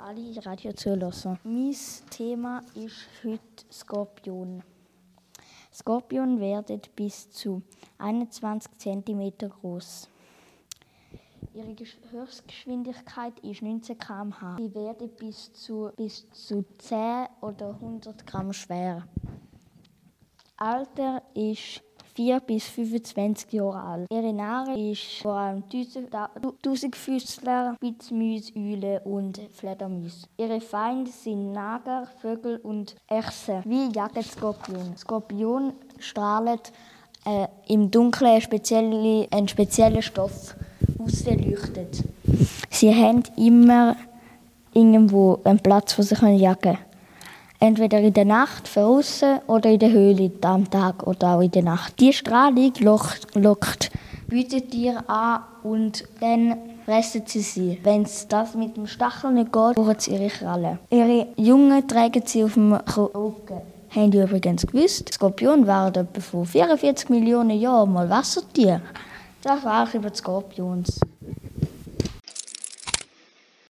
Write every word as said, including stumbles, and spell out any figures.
alle Radio-Zuhörer. Mein Thema ist heute Skorpion. Skorpion werden bis zu einundzwanzig Zentimeter groß. Ihre Höchstgeschwindigkeit ist neunzehn Kilometer pro Stunde. Sie werden bis zu, bis zu zehn oder hundert Gramm schwer. Alter ist vier bis fünfundzwanzig Jahre alt. Ihre Nahrung ist vor allem Tausendfüßler, Spitzmäuse, Eulen und Fledermäuse. Ihre Feinde sind Nager, Vögel und Echsen. Wie jagen Skorpion? Skorpion strahlen äh, im Dunkeln einen speziellen, einen speziellen Stoff ausleuchtet. Sie haben immer irgendwo einen Platz, wo sie jagen können. Entweder in der Nacht draussen oder in der Höhle am Tag oder auch in der Nacht. Die Strahlung lockt, lockt Beutetiere an und dann fressen sie sie. Wenn das mit dem Stachel nicht geht, brauchen sie ihre Krallen. Ihre Jungen tragen sie auf dem Rücken. Haben die übrigens gewusst? Skorpione waren etwa vor vierundvierzig Millionen Jahren mal Wassertiere. Das war auch über die Skorpions.